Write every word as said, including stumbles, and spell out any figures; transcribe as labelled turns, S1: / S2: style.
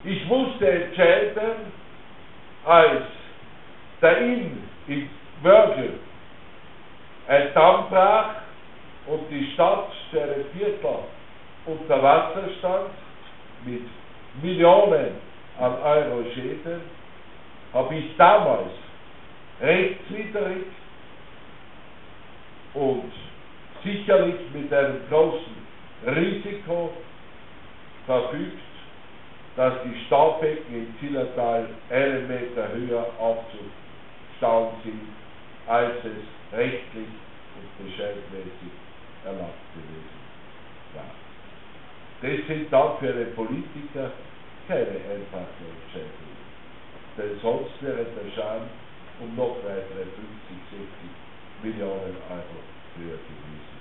S1: Ich musste entscheiden, als der Inn in Wörgl ein Damm brach und die Stadt für ein Viertel unter Wasser stand, mit Millionen an Euro Schäden, habe ich damals rechtswidrig und sicherlich mit einem großen Risiko verfügt, dass die Staubecken im Zillertal einen Meter höher aufzustauen sind, als es rechtlich und bescheidmäßig erlaubt gewesen war. Das sind dann für einen Politiker keine einfachen Entscheidungen, denn sonst wäre der Schaden um noch weitere fünfzig, sechzig Millionen Euro höher gewesen.